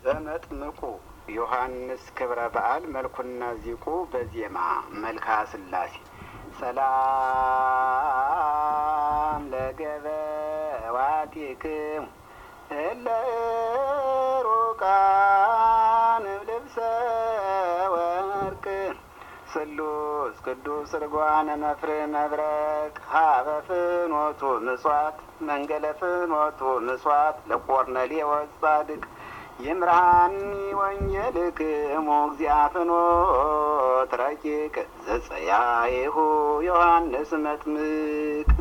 በመጥምቁ ዮሐንስ ክብረ በዓል መልኩና ዚቁ በዜማ መልክዓ ሥላሴ ሰላም ለገበዋቲክሙ እለ ሩቃን ልብሰ ወርቅ ስሉስ ቅዱስ ርጓነ መፍር መብረቅ ሀበ ፍኖቱ ምጽዋት መንገለ ፍኖቱ ምጽዋት ለቆርኔሌዎስ ጻድቅ ይምርሃኒ ወንጌልክሙ እግዚአ ፍኖት ረቂቅ ዘጸያይሁ ዮሐንስ መጥምቅ